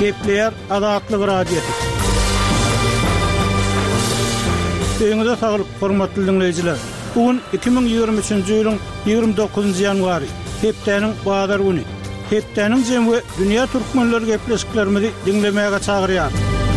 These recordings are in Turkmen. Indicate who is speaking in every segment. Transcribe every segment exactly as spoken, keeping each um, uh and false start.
Speaker 1: Kepler Adatlyk radiosu. Öňüňizde saglyk, hormatly dinleyijiler. Bugün iki bin ýygrimi üçinji ýylyň ýygrimi dokuzunçy ýanwary, hepdeniň bazar güni. Hepdeniň jemgy dünýä türkmenleri gepleşiklerimizi dinlemäge çagyrýar.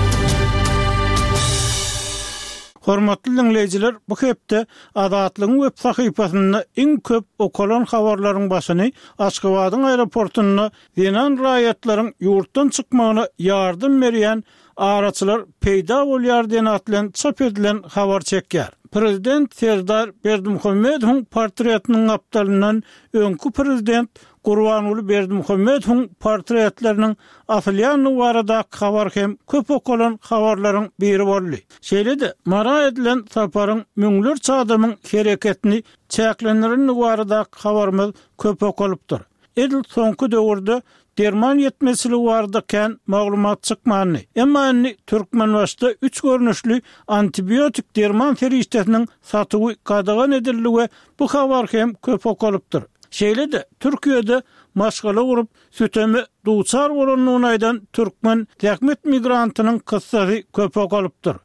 Speaker 1: Hormatly dinleyijiler, bu hepde Adatlygyň web sahypasynda iň köp okalan habarlaryň başyny Aşgabatyň aeroportuna gelen raýatlaryň ýurtdan çykmagyna ýardym berýän araçylar peýda bolýar diýen atlan çap edilen habar çekýär. Prezident Serdar Berdimuhammedowyň portretiniň aptalyndan öňkü prezident Gurbanuly Berdimuhammedowyň portretleriniň afilýany barada habar hem köp okalan habarlaryň biri boldy. Şeýle-de mara edilen saparyň müňlerçe adamyň hereketini çäkleniriň barada habarymyz köp okalypdyr. Edil soňky döwürde derman yetmesili wardyken maglumat çykmany. Emma indi Türkmenbaşda üç görnüşli antibiotik derman feriştesiniň satygy gadagan ediligi bu habar hem köp okalypdyr. Şeýle-de Türkiýede maşgala gurup sütemi duçar bolanlygyny aýdan türkmen täkmet migrantynyň kıssasy köp okalypdyr.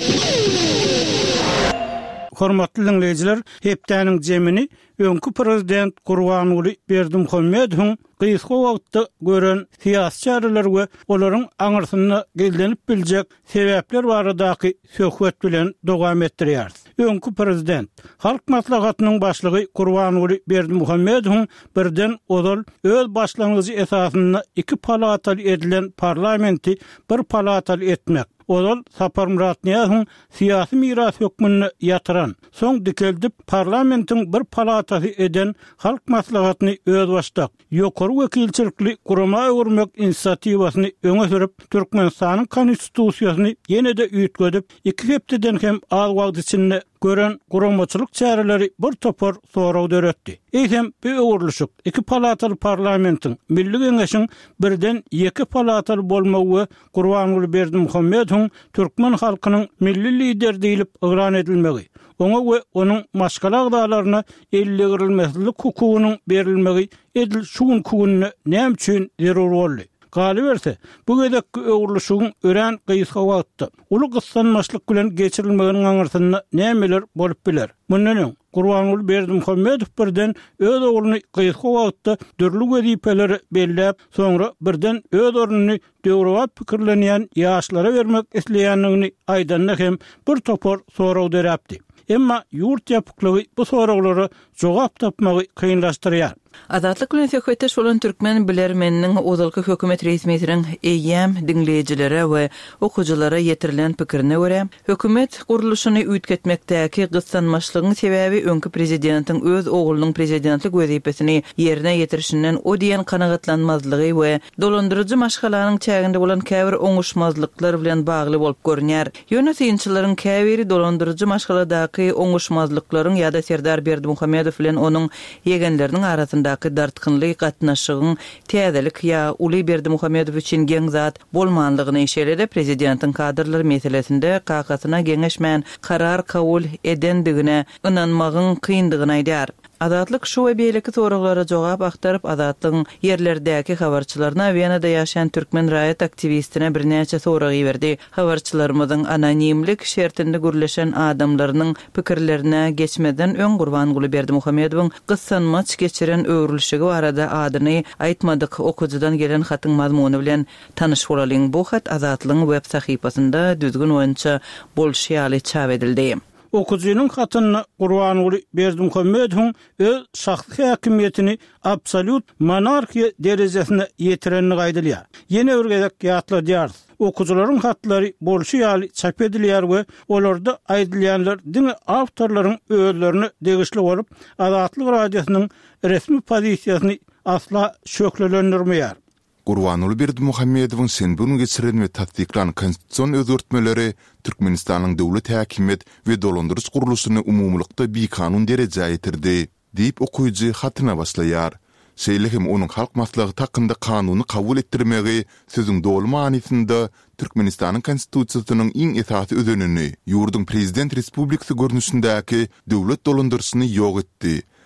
Speaker 1: Hormatly dinleyijiler, hepdeniň jemini öňkü prezident Gurbanuly Berdimuhammedowyň gysga wagtda gören siýasy çareler we olaryň aňyrsyna geldenip biljek sebäpler baradaky söhbet bilen dowam etdirýär. Öňkü prezident halk maslahatynyň başlygy Gurbanuly Berdimuhammedowyň birden odal öz başlangyjy esasyna iki palataly edilen parlamenti bir palataly etmek. Odal Sapar Murat Niýazowyň siýasy miras hökmüni ýatyran, soň dikeldip parlamentiň bir palatasy eden halk maslahatyny öz başdak, ýokary wekilçilikli gurama öwürmek inisiatiwasyny öňe sürüp Türkmenistanyň konstitusiýasyny ýene-de üýtgedip, iki hepdeden hem az wagt içinde gören guramaçylyk çäreleri bir topar soraw döretdi. Eýsem bu öwürlüşik iki palataly parlamentiň Milli Geňeşiň birden iki palataly bolmagy Gurbanuly Berdimuhammedowyň türkmen halkynyň milli lider diýilip ygran edilmegi, oňa we onuň maşgala agdalaryna ellegirilmezlik hukugynyň berilmegi edil şuň kugyny näme üçin zerur boldy. Galyberse, bu gedekki öwürlüşigiň ören gysga wagtda uly gyssanmaçlyk bilen geçirilmeginiň aňyrsyna nämeler bolup biler. Mundan Gurbanuly Berdimuhammedow birden öz ogluny gysga wagtda dürli wezipeleri belläp, soňra birden öz ornuny döwrewap pikirlenýän ýaşlara bermek isleýänligini aýdanna hem bir topar soraw derapdy. Emma ýurt ýapyklygy bu sorawlara jogap tapmagy kynlaşdyrýar.
Speaker 2: Adatlyk bilen söhbetdeş bolan türkmen bilermeniniň ozalky hökümet resmiýetiniň eýýäm dinleýijilere we okuwçylara ýetirilen pikirine görä, hökümet guruluşyny üýtgetmekdäki gyssanmaçlygyň sebäbi öňkü prezidentiň öz oglunyň prezidentlik wezipesini ýerine ýetirişinden o diýen kanagatlanmazlygy we dolandyrjy maşgalanyň çäginde bolan käbir oňuşmazlyklar bilen bagly bolup görünýär. Ýönetimçilerin käbiri dolandyrjy maşgaladaky oňuşmazlyklaryň ýa-da Serdar Berdimuhammedow bilen onuň ýegenleriniň arasynda dartykynly gatnaşygyň täzelik ýa Uly Berdimuhammedow üçin geň zat bolmanlygyny işelede prezidentiň kadrlary meselesinde kakasyna geňeşmän karar kabul edendigine ynanmagyň kyndygyny aýdýar. Adatlyk şu we beýleki soraglara jogap aktaryp Adatlyň ýerlerdäki habarçylaryna Wienada ýaşaýan türkmen raýat aktivistine birnäçe sorag berdi. Habarçylarymyzyň anonimlik şertinde gürleşen adamlarynyň pikirlerine geçmeden öň Gurbanuly Berdimuhammedowyň gyssanmaç geçiren öwrülüşigi barada adyny aýtmadyk okuwçydan gelen hatyň mazmuny bilen tanyş bolalyň. Bu hat Adatlyň web sahypasynda düzgün oýunça bolşýaly çap edildi. Okuwçynyň hatyny Gurbanuly Berdimuhammedowyň öz şahsy häkimiýetini absolut monarxiýa derejesine ýetirenini gaýdylýar. Ýene bir gezek ýatladýar. Okuwçylaryň hatlary bolşýaly çap edilýär we olarda aýdylýanlar diňe awtorlaryň özlerini degişli bolup Adatlyk radiosynyň resmi pozisiýasyny asla şöklendirmeýär.
Speaker 3: Gurbanuly Berdimuhammedowyň senbun geçiren we tatbiklan konstitusiýon özgörtmeleri Türkmenistanyň döwlet häkimet we dolandyrjy guruluşyny umumlykda bir kanun dereje ýetirdi diýip okuyjy hatyna başlaýar. Şeýlehem onuň halk maslahaty hakynda kanuny kabul etdirmegi sözüň dolu manysynda Türkmenistanyň konstitusiýasynyň iň esasy özünini ýurdun prezident respublikasy görnüşindäki döwlet dolandyrjysyny ýok etdi.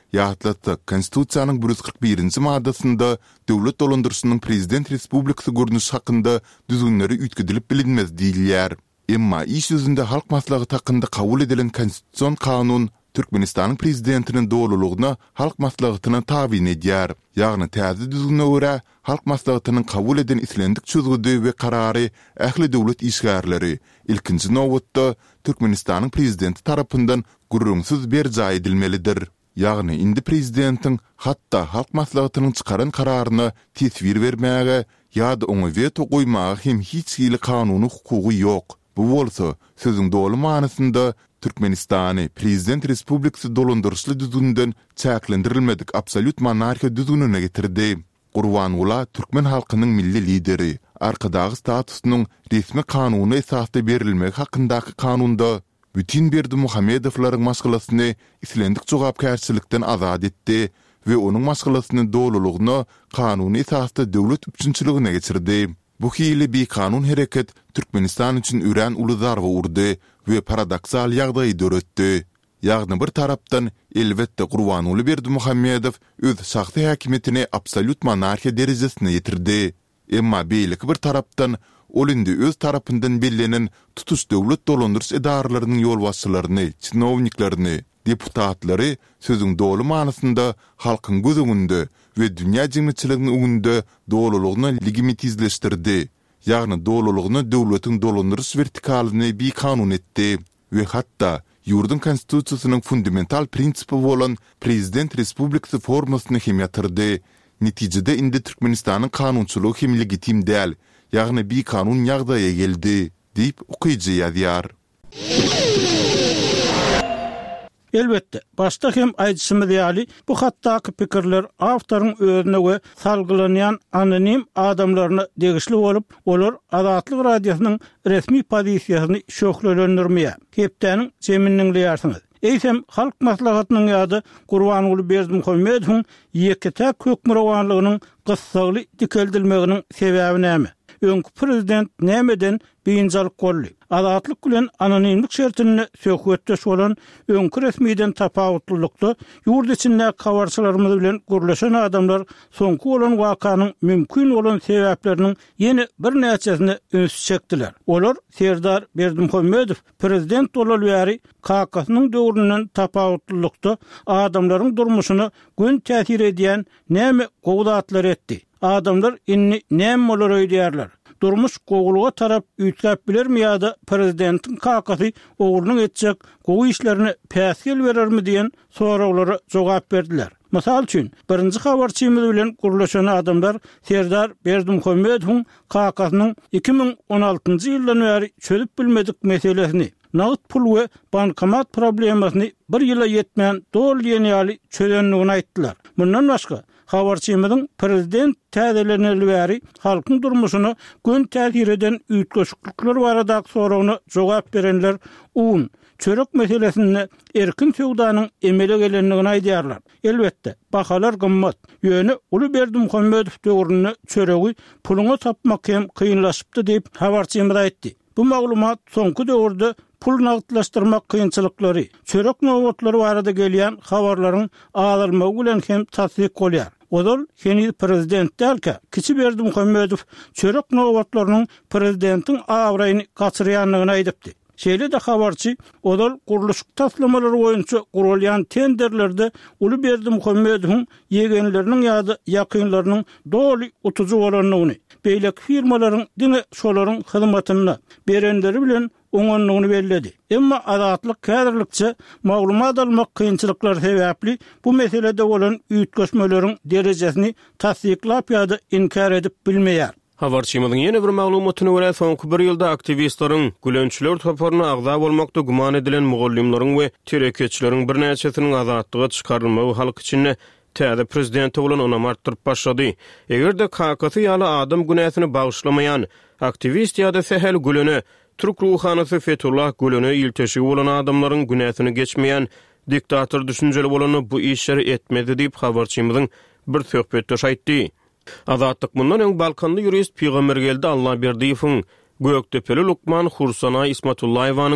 Speaker 3: ýatlatdy. Konstitusiýanyň bir yüz kırk birinji maddasynda döwlet dolandyrşynyň prezident respublikasy görnüş hakynda düzgünleri üýtgedilip bilinmez diýilýär. Emma iş yüzünde halk maslahaty hakynda kabul edilen konstitusiýon kanun Türkmenistanyň prezidentiniň doğrulugyna halk maslahatyna tabyn edýär. Ýagny täze düzgüne görä halk maslahatynyň kabul eden islendik çözgüdi we karary ähli döwlet işgärleri ilkinji nowatda Türkmenistanyň prezidenti tarapyndan gurrumsuz berja edilmelidir. Ýagny indi prezidentiň hatda halk maslahatynyň çykaran kararyna tesvir bermäge ýa-da oňa veto goýmaga hem hiç hili kanuny hukugy ýok. Bu bolsa sözüň dolu manysynda Türkmenistany prezident respublikasy dolandyrşly düzgünden çäklendirilmedik absolut monarxiya düzgününe getirdi. Gurbanula Türkmen halkynyň milli lideri, arkadagy statusynyň resmi kanuny esasda berilmek hakyndaky kanunda bütün Berdimuhamedowlaryň maşgalasyny islendik jogapkärçilikden azad etdi we onuň maşgalasynyň dolulugyny kanuny esasda döwlet üçinçiligine geçirdi. Bu hili bir kanun hereket Türkmenistan için üren uluzarga urdu ve paradoksal ýagdaý döretdi. Ýagny bir tarapdan elbetde Gurbanuly Berdimuhammedow öz şahsy häkimetini absolut monarxiya derejesine ýetirdi. Emma beýlik bir tarapdan ol indi öz tarapyndan bellenen tutuş döwlet dolandyrş edaralarynyň ýolbaşçylaryny, çynowniklaryny, deputatlary sözüň dolu manysynda halkyň gözüňünde we dünýä jemgyýetçiliginiň öňünde dolulugyny legitimizleşdirdi. Ýagny dolulugyny döwletiň dolandyrş vertikalyny bir kanun etdi we hatda ýurdun konstitusiýasynyň fundamental prinsipi bolan prezident respublikasy formasyny hem ýatyrdy. Netijede indi Türkmenistanyň kanunçylygy hem legitim däl, ýagny bir kanun ýagdaýa geldi, diýip okyjy ýazýar.
Speaker 1: Elbette, başta hem aýdysymyz ýaly, bu hatdaky pikirler awtoryň özüne we salgylanayan anonim adamlaryna degişli bolup, olar Azatlyk radiosynyň resmi pozisiýasyny şöhretlendirmeýär. Hepdeniň jeminiň ýarsyňyz. Eýsem halk maslahatynyň ýady Gurbanuly Berdimuhammedowyň ýekete kökmürawanlygynyň gyssaly dikeldilmeginiň sebäbi näme? Öňkü prezident nämeden beýinjalyk golly? Azatlyk bilen anonimlik şertini söhbetdeş bolan öňkü resmiden tapawutlulukda ýurt içinde kawarçylarymyz bilen gürleşen adamlar soňky bolan wakanyň mümkin bolan sebäpleriniň ýene bir näçesini öňe çekdiler. Olar Serdar Berdimuhammedow prezident bolan bäri K K synyň döwründen tapawutlulukda adamlaryň durmuşyny gün täsir edýän näme gowdatlar etdi. Adamlar inni näme bolar öýdýärler. Durmuş gowuluga tarap üýtläp bilermi ýa-da prezidentiň kakasy oglunyň etjek gowy işlerini päsgel berermi diýen soraglara jogap berdiler. Mysal üçin, birinji habarçymyz bilen gurlaşan adamlar Serdar Berdimuhammedowyň kakasynyň iki ming on altynjy ýyldan bäri çözüp bilmedik meselesini, nağıt pul we bankomat problemasyny bir ýyla ýetmeýän dol ýeni çözenligini aýtdylar. Bundan başga habarçymyzyň prezident täzeleneli bäri halkyň durmuşyny gün täsir eden üýtgeçlikler barada soragyna jogap berenler un çörek meselesini erkin sowdanyň emele gelenligini aýdýarlar. Elbetde, bahalar gymmat. Ýöne Uly Berdimuhammedow döwrüne çöregi puluňa tapmak hem kynlaşypdy diýip habarçymyz aýtdy. Bu maglumat soňky döwürde pul nagtlaşdyrmak kynçylyklary, çörek nowatlary barada gelýän habarlaryň alyrmagy bilen hem tasdik bolýar. Odol yeni prezident derke, Kiçi Berdimuhammedow çörek nowatlarynyň prezidentiň awraýyny gaçyrýanlygyny aýdypdy. Şeýle de habarçy, odol guruluş taslamalary boýunça gurulýan tenderlerde Uly Berdimuhammedowyň ýegenleriniň ýa-da ýakynlarynyň doly utuju bolanlygyny, beýlek firmalaryň diňe şolaryň hyzmatyna berenleri bilen oňanlygyny belledi. Emma Azatlyk käderlikçe maglumat almak kynçylyklar sebäpli bu meselede bolan üýtgeşmeleriň derejesini tasdiklap ýa-da inkar edip bilmeýär.
Speaker 4: Habarçymyzyň ýene bir maglumatyna görä soňky bir ýylda aktivistlaryň gülönçüler toparyna agza bolmakda guman edilen mugallimlaryň we tereketçileriň bir näçesiniň azatlyga çykarylmagy halk içinde täze prezidenti bolan onam artdyryp başlady. Egerde K K sy ýaly adam günäsini bagyşlamaýan aktivist ýa-da Sehel Gülöne Türk ruhanysy Fethullah Gülöne ilteşigi bolan adamlaryň günäsini geçmeýän diktator düşünjeli bolany bu işleri etmedi diýip habarçymyzyň bir söhbetdeş aýtdy. Azatlyk mundan öň Balkanly jurist Peygambergeldi Allah Berdiýewiň Gökdepeli Lukman Hursana İsmatullaýewanyň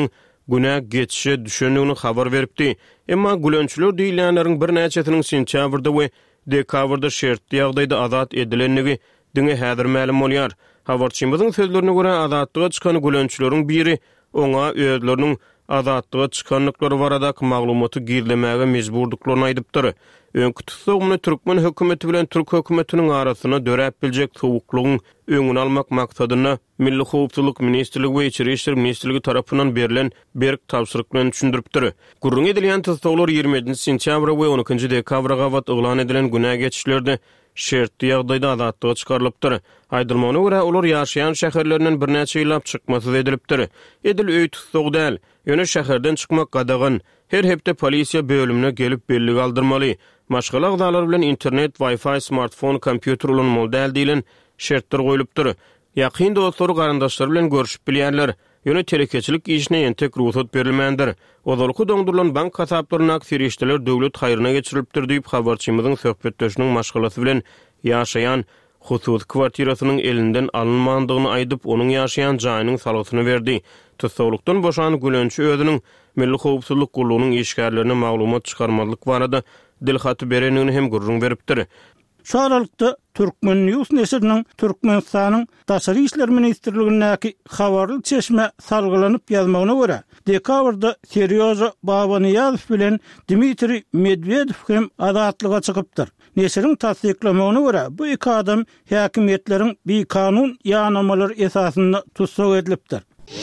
Speaker 4: günä geçişe düşenligini habar beripdi. Emma gülönçüler diýilýänleriň bir näçetiniň sentýabrda we dekabrda şertli ýagdaýda azat edilenligi diňe häzir ma'lum bolýar. Habarçymyzyň sözlerine görä azatlyga çykan gülönçüleriň biri oňa özleriniň azatlyga çykanlyklary barada maglumaty girlemäge mejburdyklaryny aýdypdyr. Öňkü tutsagyny Türkmen hökümeti bilen Türk hökümetiniň arasyna döräp biljek sowuklugyň öňüni almak maksadyna Milli Howpsuzlyk Ministrligi we Içeri işler Ministrligi tarapyndan berilen berk tapşyryk bilen düşündiripdir. Gurrun edilýän tutsagylar ýigrimiji sentýabr we on ikinji dekabrga wat oglan edilen günä geçişlerde şertli ýagdaýda azatlyga çykarylypdyr. Aýdylmagyna görä olar ýaşaýan şäherlerinden birnäçe ýyllap çykmasy edilipdir. Edil öý tutsagy däl, ýöne şäherden çykmak gadagan. Her hepde polisiýa bölümine gelip belli galdyrmaly. Maşgala agdalar bilen internet, Wi-Fi, smartphone, kompýuter ulanmaly däl diýilen şertler goýulypdyr. Ýakyn dostlary garandaşlar bilen görüşip bilýärler. Ýöne telekeçilik işine entek ruhsat berilmändir. Ozalky doňdurulan bank hasaplaryna firişdeler döwlet haýryna geçirilipdir diýip habarçymyzyň söhbetdeşiniň maşgalasy bilen ýaşaýan husus kwartirasynyň elinden alınmandygyny aýdyp onuň ýaşaýan jaýynyň salatyny berdi. Tutsawlukdan boşan gülönçü özüniň Milli Howpsuzlyk Gurulunyň işgärlerine maglumat çykarmalyk barada dilhaty berenigini hem gurrun beripdir.
Speaker 1: Şu aralykda Türkmen News nesiriniň Türkmenistanyň Daşary işler ministrligindäki habarly çeşme salgylanyp ýazmagyna görä, dekabrda Seryoza Babanyazov bilen Dmitri Medvedev hem azatlyga çykypdyr. Nesiriň tasdiklamagyna görä, bu iki adam häkimetleriň bir kanun ýanamalary esasynda tutsak edilipdir.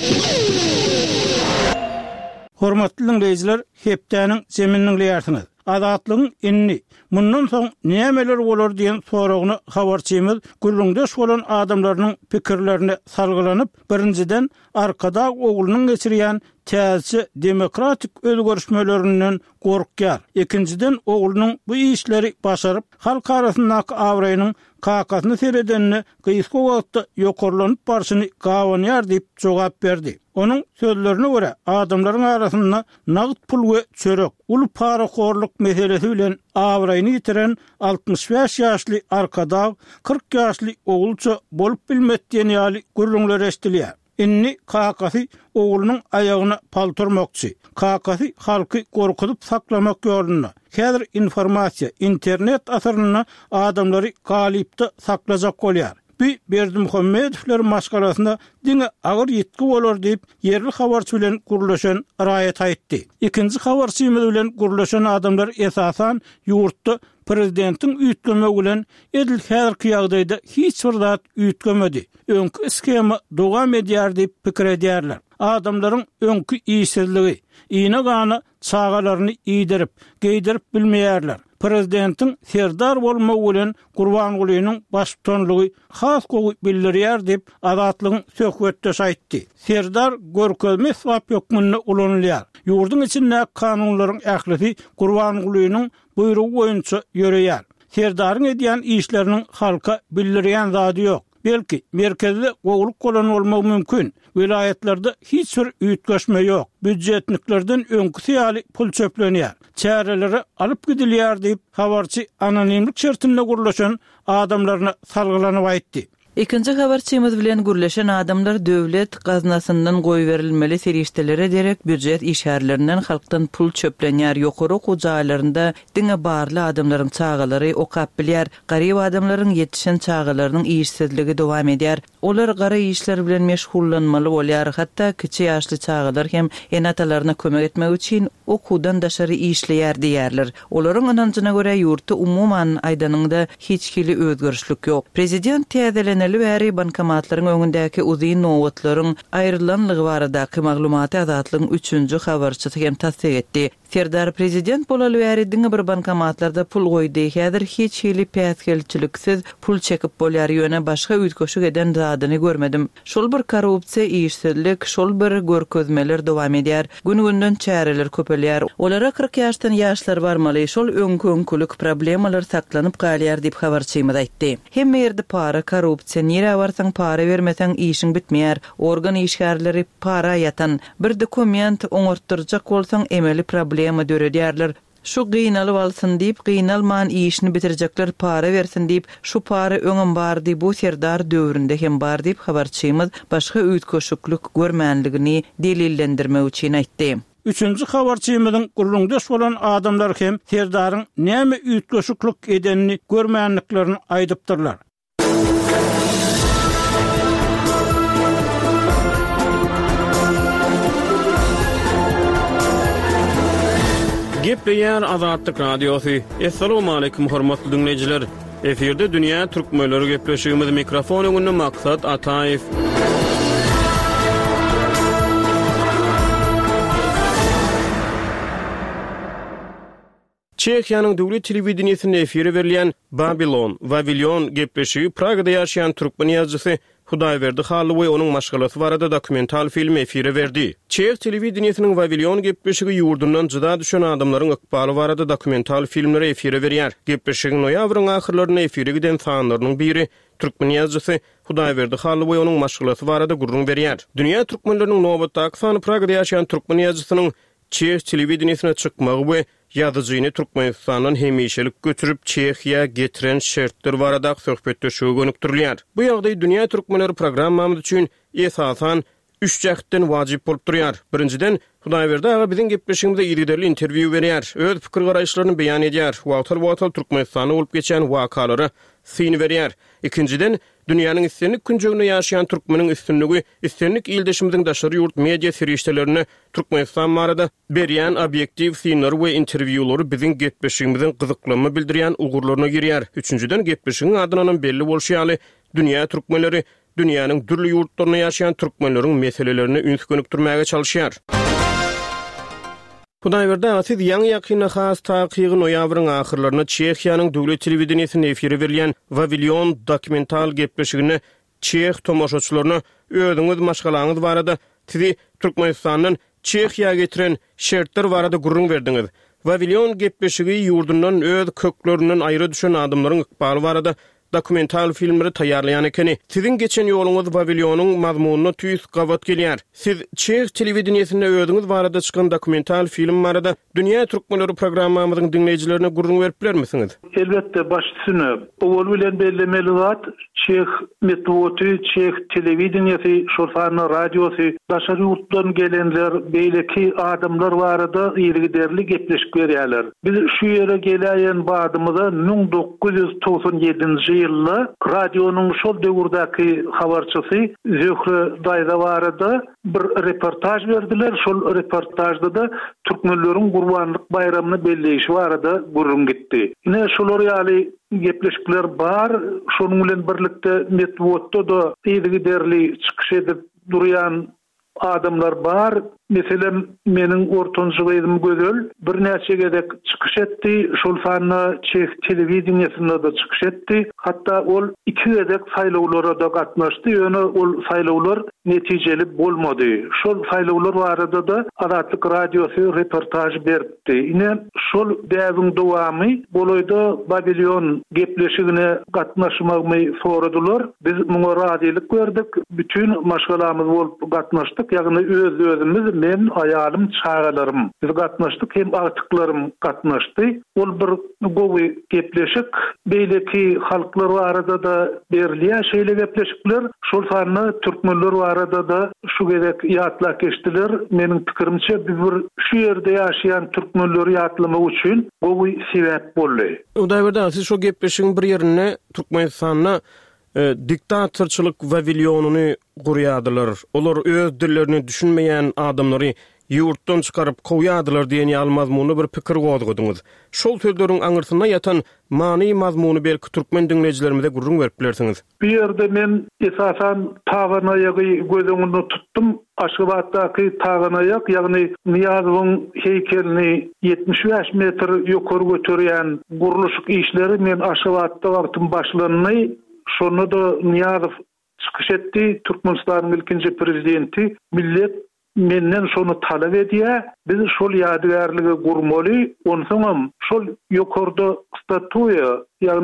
Speaker 1: Hormatly dinleyijiler, hepdäniň jeminiň ýartyny azatlygyň inni mundan soň nämeler bolar diýen soragyny habarçymyz gürrüňdeş bolan adamlarynyň pikirlerini salgylanyp, birinciden arkada oglunyň geçirýän täze demokratik özgörüşmelerinden gorkýar. Ikinciden oglunyň bu işleri başaryp halk arasyndaky awraýynyň kakasyny seredenini gysga wagtda ýokarlanyp barşyny gawanýar diýip jogap berdi. Onun sözlerine göre adamların arasında nağıt pul ve çörek, ulu para korluk meselesi bilen avrayını yitiren altmış beş yaşlı arkadav, kırk yaşlı oğulça bolup bilmetdiyen yali gürrünler eştiliyor. Inni kakası oğlunun ayağına paltırmakçı. Kakası halkı korkutup saklamak yoluna. Häzir informasiya, internet asırına adamları galipte saklacak olyar. Bir Berdimuhammedowler maşgalasynda diňe agyr ýetki bolar diýip yerli habarçy bilen gurulşan raýat aýtdy. Ikinji habarçy bilen gurulşan adamlar esasan ýurtda prezidentiň üýtgeme bilen edil häzirki ýagdaýda hiç bir zat üýtgemedi. Öňkü skema dowam edýär diýip pikir edýärler. Adamlaryň öňkü iýsizligi, iýne gany çağalaryny iýdirip, geýdirip bilmeýärler. Prezidentin serdar bolmagy bilen Gurbangulynyň başçylygy has gowy bildirýär diýip azatlygyň söhbetdeş aýtdy. Serdar görkezme swap ýokmuny ulanylýar. Ýurdun içinde kanunlaryň ählisi Gurbangulynyň buyrugy boýunça ýöreýär. Serdaryň edýän işleriniň halka bildirýän zady ýok. Belki merkezde gowluk bolan bolmagy mümkin. Vilayetlerde hiç bir üýtgeşme ýok. Büdjetniklerden öňkü ýaly pul çöplenýär. Çäreleri alyp gidilýär diýip habarçy anonimlik şertinde gurulşan adamlaryna salgylanyp aýtdy.
Speaker 2: İkinci habarçymyz bilen gürleşen adamlar döwlet gaznasyndan goý berilmeli serişdelere derek büdjet işgärlerinden halkdan pul çöplenýär. Ýokary okuw jaýlarynda diňe barly adamlaryň çağalary okap bilýär. Garyp adamlaryň ýetişen çağalarynyň işsizligi dowam edýär. Olar gara işler bilen meşgullanmaly bolýar. Hatda kiçi ýaşly çağalar hem enatalaryna kömek etmek üçin okuwdan daşary işleýär diýerler. Olaryň anancına görä ýurtda umumyň aýdanynda hiç kili özgörüşlik ýok. Prezident täzeleneli bäri bankomatlaryň öňündäki uzyn nowatlaryň aýrylanlygy baradaky maglumaty azatlygyň üçüncü habarçysy hem tasdik etdi. Serdar prezident bolaly bäri diňe bir bankomatlarda pul goýdy. Häzir hiç hili päsgelçiliksiz pul çekip bolýar ýöne başga üýtgeşik eden zadyny görmedim. Şol bir korrupsiýa, işsizlik, şol bir görkezmeler dowam edýär. Gün-günden çäreler köpelýär. Olara kırk ýaşdan ýaşlar barmaly. Şol öňkü problemalar saklanyp galýar diýip habarçymyz aýtdy. Hemme ýerde para, korrupsiýa, nire barsaň para bermeseň işiň bitmeýär. Organ işgärleri para ýatan bir dokument oňortdurjak bolsaň emeli problema döredýärler. Şu gıynalı alsın deyip, gıynalman işini bitirecekler para versin deyip, şu para öňem bar deyip, bu serdar dövründe hem bar deyip, habarçymyz başga üýtköşüklük görmänligini delillendirmek üçin aýtdy.
Speaker 1: Üçüncü habarçymyzyň gurrundaş bolan adamlar hem serdaryň näme üýtköşüklük edenini görmänliklerini aýdypdyrlar.
Speaker 4: Gepleýär Azatlyk Radiosu. Assalamu alaykum hormatly dinleýijiler. Eferde dünýä türkmenleri gepleşigimiz mikrofon öňünde maksat Ataýew. Çehiýanyň döwlet telewizionyny efire berilýän Babylon, Vavilyon gepleşigi Pragada ýaşaýan türkmen ýazgysy Hudaýberdi Halywy onuň maşgalasy barada dokumental film efire berdi. Çeh telewizionynyň Vavilyon gepleşigi ýurdundan jyda düşen adamlaryň ykbaly barada dokumental filmleri efire berýär. Gepleşigiň noýabryň ahyrlaryna efire giden sanlarynyň biri türkmen ýazgysy Hudaýberdi Halywy onuň maşgalasy barada gurrun berýär. Dünýä türkmenleriniň nowbatdaky sany Pragada ýaşaýan türkmen ýazgysynyň Çeh telewizionyna çykmagy we ýazyjyny Türkmenistandan hemişelik götürüp Çehiýa getiren şertler barada söhbetleşigi gönükdirilýär. Bu ýagdaý dünýä türkmenleri programmamyz üçin esasan üç jähitden wajyp bolup durýar. Birinciden, Hudaýberdi aga biziň gepleşigimizde ýerli interwiu berýär, öz pikir garaýşlaryny beýan edýär, wagtar-wagtar Türkmenistanda bolup geçen wakalary syny berýär. Ikinciden, dünýäniň islenlik günjeginde ýaşaýan türkmeniň üstünligi, islenlik ildeşimiziň daşary ýurt media serişdelerini Türkmenistan barada berýän objektiw synlar we interwiulary biziň gepleşigimiziň gyzyklygyny bildirýän ugurlaryna girýär. Üçünciden, gepleşigiň adynyň belli bolşýaly dünýä türkmenleri dünýäniň türli ýurtlaryna ýaşaýan türkmenleriň meselelerini üns gönükdirmäge çalışýar. Hudaýberdi asyz ýaňy ýakyna has takygy noýabryň ahyrlaryna Çehiýanyň döwlet telewizionyny efire berilýän Vavilyon dokumental gepleşigini Çeh tomoşaçylaryna özüňiz maşgalaňyz barada sizi Türkmenistanyň Çehiýa getiren şertler barada gurrun berdiňiz. Vavilyon gepleşigi ýurdundan öz köklerinden aýry düşen adamlaryň ykbaly barada dokumental filmleri taýýarlaýan ekeni. Siziň geçen ýoluňyz Vavilyonyň mazmunyna tüýs gawat gelýär. Siz Çeh telewizionyny öýdüňiz barada çykan dokumental film barada dünýä türkmenleri programmamyzyň dinleýijilerine gurrun berip bilermisiňiz?
Speaker 5: Elbetde başçysyny owul bilen bellemeli zat Çeh metodi, Çeh telewizionyny, şolfany radiosy, daşary ýurtdan gelenler, beýleki adamlar barada ýergiderli gepleşip berýärler. Biz şu ýere gelýän badymyza ming dokuz ýüz toksan ýedinji ýylda radionuň şol döwürdäki habarçysy Zöhre Daýda barada bir reportaj berdiler. Şol reportajda da türkmenleriň Gurbanlyk bayramyny belleýişi barada gurrun gitdi. Ine şolar ýaly gepleşikler bar, şonuň bilen birlikde metwotda da ýergiderli çykyş edip durýan adamlar bar. Meselem meniň ortanjy gyzym gözel bir näçe gedek çykyş etdi. Şol sany Çeh telewizionyny da çykyş etdi. Hatda ol iki gedek saýlawlara da gatnaşdy. Ýöne ol saýlawlar netijeli bolmady. Şol saýlawlar barada da Azatlyk Radiosy reportaj berdi. Ine şol däwiň dowamy boloýda Babilon gepleşigine gatnaşmagy soradylar. Biz muňa radylyk berdik. Bütün maşgalamyz bolup gatnaşdyk. Ýagny öz özümiz men aýalym çağalarym biz gatnaşdyk hem artyklarym gatnaşdy. Ol bir gowy gepleşik beýleki halklar arasynda da berilýän şeýle gepleşikler. Şol sany türkmenler arasynda da şu gerek ýatla geçdiler. Meniň pikirimçe bir şu ýerde ýaşaýan türkmenleri ýatlamak üçin gowy sebäp boldy.
Speaker 4: Hudaýberdi siz şu gepleşigiň bir ýerine Türkmenistanyna E, diktatorçylyk Vavilyonyny gurýadylar. Olar öz dillerini düşünmeýän adamlary ýurtdan çykaryp goýadylar diýen ýalmazmuny bir pikir gozgudyňyz. Şol sözleriň aňyrsyna ýatan many mazmuny belki türkmen dinleýijilerimize gurrun berip bilersiňiz.
Speaker 5: Bir ýerde men esasan taganaýagy gözüňde tutdum. Aşgabatdaky taganaýak, ýagny Niýazowyň heykelini yetmiş beş metr ýokary götürýän guruluşyk işleri men Aşgabatda wagtym başlanyny şonu da Niýazow çykyş etdi. Türkmenistanyň ilkinji prezidenti millet menden şonu talap edýär. Biz şol ýadygärligi gurmaly. Onsoňam şol ýokarda statuya, ýagny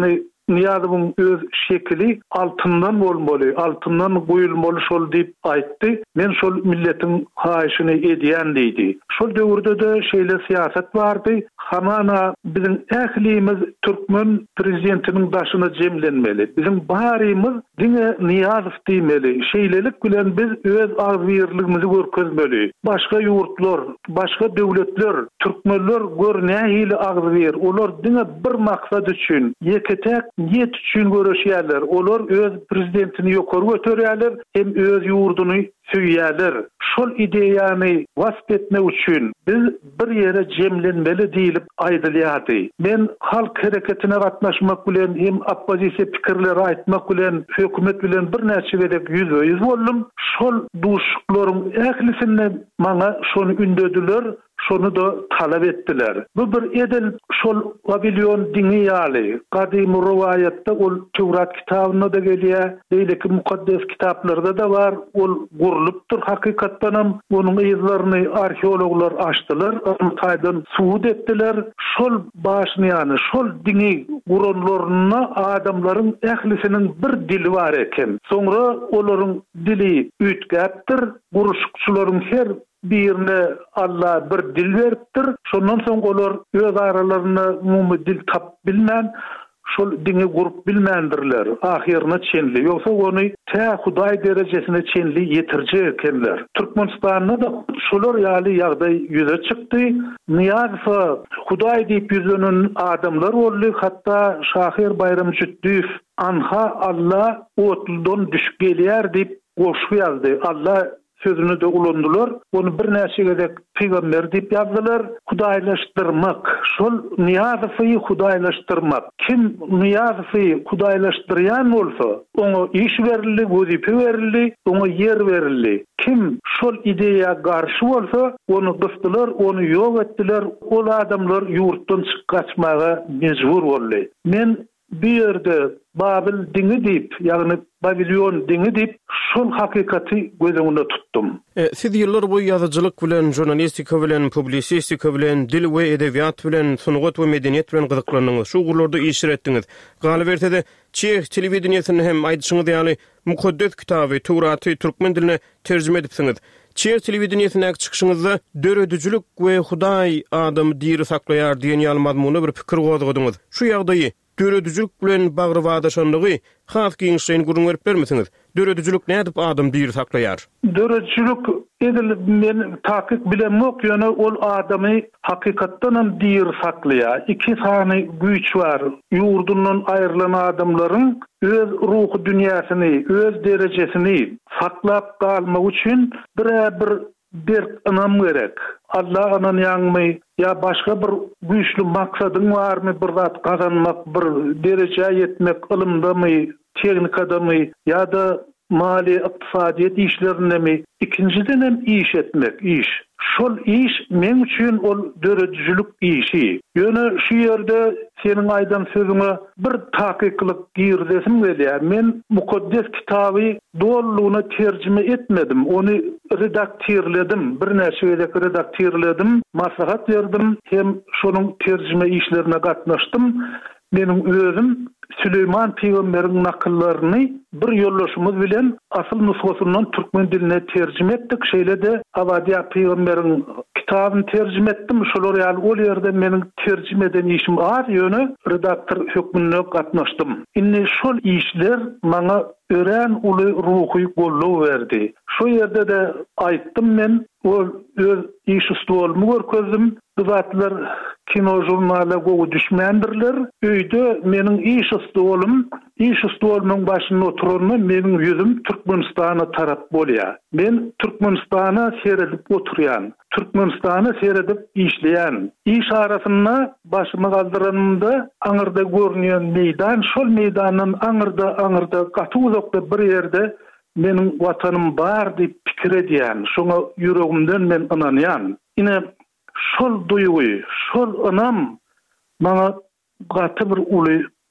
Speaker 5: Niýazyň öz şekli altından bolmaly, altından goýulmaly şol diýip aýtdy. Men şol milletiň haýyşyny edýän diýdi. Şol döwürde de şeýle siýasat bardy. Hamana bizim ählimiz türkmen prezidentiniň başyna jemlenmeli. Bizim barymyz diňe Niýazow diýmeli. Şeýlelik bilen biz öz agzyrlygymyzy görkezmeli. Başga ýurtlar, başga döwletler, türkmenler görnähili agzyr. Olar diňe bir maksat üçin, ýeketek niýet üçin görüşýärler. Olar öz prezidentini ýokary göterýärler, hem öz ýurduny süýýärler. Şol ideýany wasp etmek üçin biz bir ýere jemlenmeli diýilip aýdylýardy. Men halk hereketine gatnaşmak bilen hem oppozisiýa pikirleri aýtmak bilen hökümet bilen bir näçe gerek ýüz boldum. Şol duşuklaryň ählisinde maňa şonu ündediler. Şonu da talep ettiler. Bu bir edil şol Babilon diňi ýaly. Gadymy riwayatda ol Tewrat kitabyna da gelýär. Beýleki mukaddes kitaplarda da bar. Ol gurulupdyr hakykatdan. Onuň ýyzlaryny arheologlar açdylar. Taýdan suwud etdiler. Şol başyny ýany şol diňi guranlaryna adamlaryň ählisiniň bir dili bar eken. Soňra olaryň dili üýtgäpdir. Guruşukçylaryň her birine Allah bir dil beripdir. Şondan soň olar öz aralaryna umumy dil tap bilmän, şol diňi gurup bilmändirler. Ahirine çenli. Ýoksa ony tä Hudaý derejesine çenli ýetirje ekenler. Türkmenistanda da şolar ýaly ýagdaý ýüze çykdy. Niýazow Hudaý diýip ýüzenen adamlar boldy. Hatda Şahir Bayram Jütdüýew anha Allah otuldan düşüp gelýär diýip goşup ýazdy. Allah sözünü de ulandılar. Onu bir näçe gerek peýgamber diýip ýazdylar. Hudaýlaşdyrmak. Şol Niýazowy hudaýlaşdyrmak. Kim Niýazowy hudaýlaşdyrýan bolsa, oňa iş berildi, wezipe berildi, oňa ýer berildi. Kim şol ideýa garşy bolsa, onu gystylar, onu ýok etdiler. Ol adamlar ýurtdan çykyp kaçmaga mejbur boldy. Men bir yerde Babil diňi diýip, ýagny Babilon diňi diýip, şol hakykaty gözüňde tutdum.
Speaker 4: E, siz ýyllar boýy ýazyjylyk bilen, jurnalistika bilen, publisistika bilen, dil we edebiýat bilen, sunugat we medeniýet bilen gyzyklanyňyz. Şu gurlarda iş etdiňiz. Galy berse-de Çeх telewizioniýasyny hem aýdyşyňyz ýaly mukaddes kitaby Tewraty türkmen diline terjime edipsiňiz. Çeх telewizioniýasyna çykyşyňyzda döredüjülük we Hudaý adamy diýri saklaýar diýen ýaly mazmuny bir pikir goýdyňyz. Şu ýagdaýy döredüjülük bilen bagry wadaşanlygy has giňişleýin gurun berip bermesiňiz. Döredüjülük nädip adam diýir saklaýar?
Speaker 5: Döredüjülük edil men takyk bilenmek ýöne ol adamy hakykatdan hem diýir saklaýar. Iki sany güýç bar. Ýurdundan aýrylan adamlaryň öz ruhy dünýäsini, öz derejesini saklap galmak üçin bir-bir bir anam gerek. Allah anan ýangmy ya başga bir güýçli maksadyň barmy, bir zat gazanmak, bir dereje ýetmek, ilmdamy, teknikadamy ya da mali ykdysadyýet işlerindemi? İkinciden hem iş etmek, iş. Şol iş men üçin ol döredüjülük işi. Ýöne şu ýerde seniň aýdan sözüňe bir takyklyk girdesim gelýär. Men mukaddes kitaby dollugyna terjime etmedim. Onu redaktörledim. Bir näçe gerek redaktörledim. Maslahat berdim. Hem şonuň terjime işlerine gatnaşdym. Meniň özüm Süleyman Peýgamberiň nakyllaryny bir ýollaşymyz bilen asyl nusgasyndan türkmen diline terjime etdik. Şeýle de Abadiýa Peýgamberiň kitabyny terjime etdim. Şolar ýaly ol ýerde meniň terjime eden işim az ýöne redaktor hökmünde gatnaşdym. Indi şol işler maňa ören uly ruhy gollaw berdi. Şu ýerde de aýtdym men, ol öz iş ustuwalymy görkezdim. Zatlar kino jurnala gowy düşmändirler. Öýde meniň iş ustuwalym, iş ustuwalymyň başynda oturanyny meniň ýüzüm Türkmenistana tarap bolýar. Men Türkmenistana seredip oturýan, Türkmenistana seredip işleýän. İş arasynda başymy galdyranda aňyrda görnýän meýdan, şol meýdanyň aňyrda aňyrda gaty uzakda bir ýerde meniň watanym bar diýip pikir edýän. Şoňa ýüregimden men inanýan. Ine şol duýgy, şol anam maňa gaty bir uly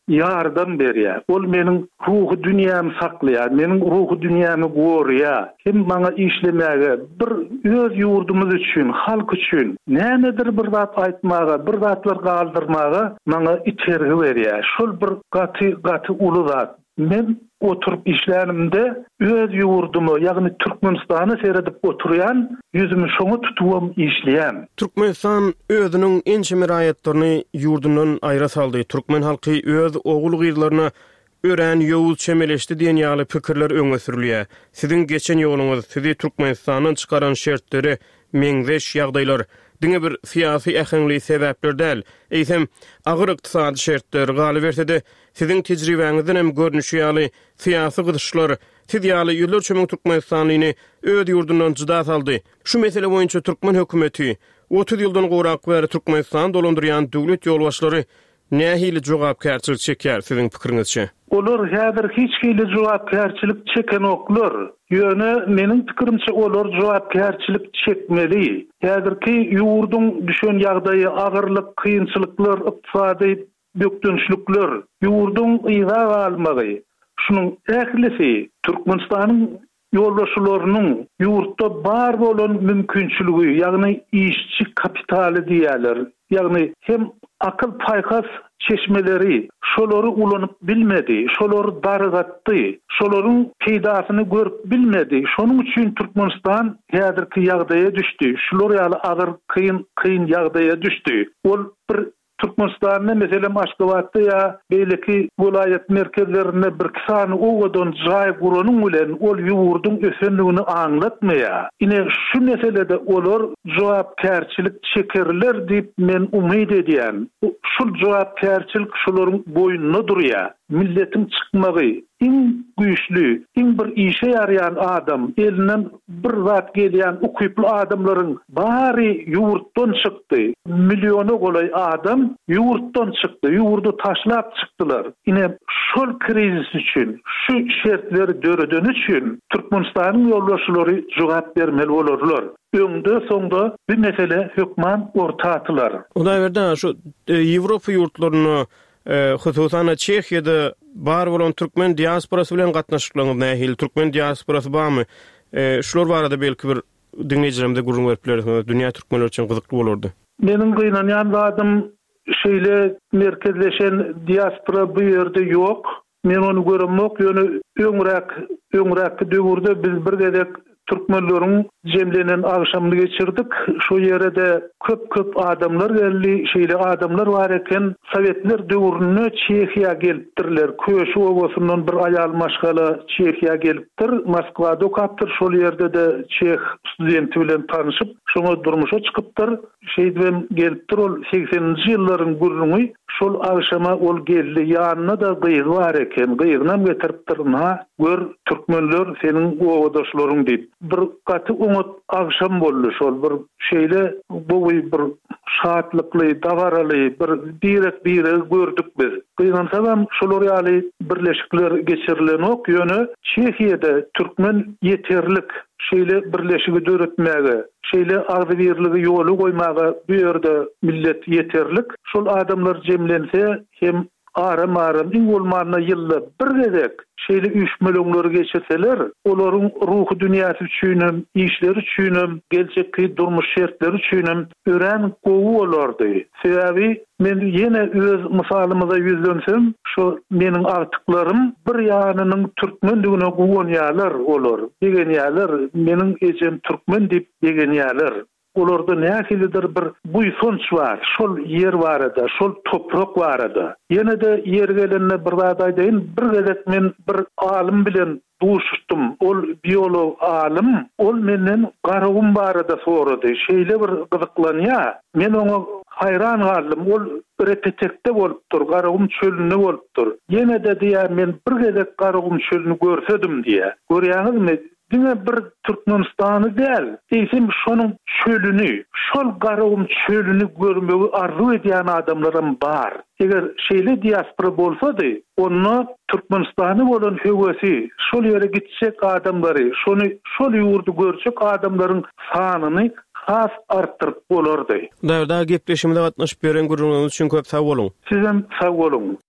Speaker 5: yardım berýär. Ol meniň ruhy dünýämi saklaýar, meniň ruhy dünýämi gorýar. Hem maňa işlemäge, bir öz ýurdumyz üçin, halk üçin nämedir bir zat aýtmaga, bir zatlar galdyrmaga maňa itergi berýär. Şol bir gaty gaty uly zat. Men oturup işlerimde öz yurdumu, ýagny Türkmenistany seredip oturýan, yüzümü şoňa tutubam işleýän.
Speaker 4: Türkmenistan özüniň ençe miraýatlaryny ýurdundan aýra saldy. Türkmen halky öz ogul gyrlaryna örän ýowuz çemeleşdi diýen ýaly pikirler öňe sürilýär. Siziň geçen ýoluňyz, sizi Türkmenistanyň çykaran şertleri, meňzeş ýagdaýlar, diňe bir syýasy ähengli sebäpler däl, eýsem agyr ykdysady şertler galyp berse-de, siziň tejribeňizden hem görnüşi ýaly syýasy gyzyşlar, siz ýaly ýyllar çömeň Türkmenistanyny öz ýurdundan jyda saldy. Şu mesele boýunça Türkmen hökümeti otuz ýyldan gorak bäri Türkmenistan dolandyrýan döwlet ýolbaşçylary nähili jogapkärçilik çekýär siziň pikiriňizçe?
Speaker 5: Olar häzir hiç hili jogapkärçilik çeken oklar. Ýöne meniň pikirimçe olar jogapkärçilik çekmeli. Häzirki ýurdun düşen ýagdaýy, agyrlyk, kynçylyklar, ykdysady bökdünçlükler, ýurdun ýyga galmagy. Şunun ählisi Türkmenistanyň ýolbaşçylarynyň ýurtda bar bolan mümkinçiligi, ýagny işçi kapitaly diýerler. Ýagny hem akıl paýkas çeşmeleri şolary ulanyp bilmedi, şolary dargatdy, şolaryň peýdasyny görüp bilmedi. Şonuň üçin Türkmenistan häzirki ýagdaýa düşdi. Şolar ýaly agyr kyn kyn ýagdaýa düşdi. Ol bir Türkmenistan'da mesela Aşgabat'ta ya belki vilayet merkezlerine bir kısani oğudun cay kuronun ulen ol yurdun ösenliğini anlatmaya. Yine şu meselede olur cevapkärçilik çekerler deyip men umid ediyen. Şu cevapkärçilik şuların boynuna duruya. Milletin çıkmağı, in güçlü, in bir işe yarayan adam, elinden bir zat gelen ukuyuplu adamların bari yurttan çıktı. Milyonu kolay adam yurttan çıktı. Yurdu taşlap çıktılar. Yine şol krizis için, şu şertleri dörüdön için Türkmenistan'ın yoldaşları cevap vermeli olurlar. Öňde soňda bir mesele hükman ortatylar.
Speaker 4: Oda berdi şu Ýewropa ýurtlaryny hususan Çehiýede bar bolan Türkmen diasporasy bilen gatnaşyklaryň nähili Türkmen diasporasy barmy? Şular barada belki bir dinleýijilerimde gurrun beripler, dünýä türkmenleri üçin gyzykly bolardy.
Speaker 5: Meniň gynanýan zadym şeýle merkezleşen diaspora bu ýerde ýok. Men onu göremok, ýöne öňrek öňrek döwürde biz bir gedek Türkmenleriň jemlenen agşamny geçirdik. Şu ýerde köp-köp adamlar geldi, şeýle adamlar bar eken, Sowetler döwrüne Çehiýa gelipdirler. Köşü owasundan bir aýal maşgala Çehiýa gelipdir. Moskwada okapdyr. Şol ýerde de Çeh studenti bilen tanyşyp, şoňa durmuşa çykypdyr. Şeýdem gelipdir, ol sekseninji ýyllaryň gurruny. Şol agşama ol geldi. Ýanyna da gyýy bar eken. Gyýynam getiripdir. "Ha, gör Türkmenler seniň owadaşlaryň" diýip. Bir gaty umut agşam boldy şol bir şeýle bu bir şatlykly, dagaraly bir direk bire gördük biz. Gyýansam şolar ýaly birleşikler geçirilen ok ýöne Çehiýede Türkmen ýeterlik şeýle birleşigi döretmäge, şeýle agzybirligi ýoly goýmaga bu ýerde millet ýeterlik. Şol adamlar jemlense hem aram-aram iň bolmanda ýylda bir gedek şeýle üç milyonlary geçirseler, olaryň ruhy dünýäsi üçin, işleri üçin, geljekki durmuş şertleri üçin ören gowy bolardy. Sebäbi men ýene öz mysalymyza ýüzlensem, şu meniň artyklarym bir ýanynyň türkmenligine gowanýarlar olar. Degenýärler meniň ejem türkmen diýip degenýärler. Olarda nähilidir bir buýsunç bar, şol ýer barada, şol toprak barada. Ýene de ýer gelenine bir wagtdaýyn bir gezek men bir alim bilen duşdum. Ol biolog alim, ol menden garagym barada sorady. Şeýle bir gyzyklanýa. Men oňa hayran galdım. Ol repetekde bolupdyr, garagym çölünde bolupdyr. Ýene de diýär men bir gezek garagym çölüni görsedim diýär. Görýäňizmi? Dine bir Türkmenistan'ı değil. Eýsem şonuň çölünü, şol garagym çölünü görmegi arzu edýän adamlarym bar. Eger şeýle diaspora bolsady, onu Türkmenistan'ı bolan hewesi, şol ýere gitjek adamlary, şonu şol ýurdu görjek adamlaryň sanyny has artdyryp bolardy.
Speaker 4: Däwda gepleşimde gatnaşyp beren gurrunlygyňyz üçin köp sag bolun.
Speaker 5: Sizem sag bolun.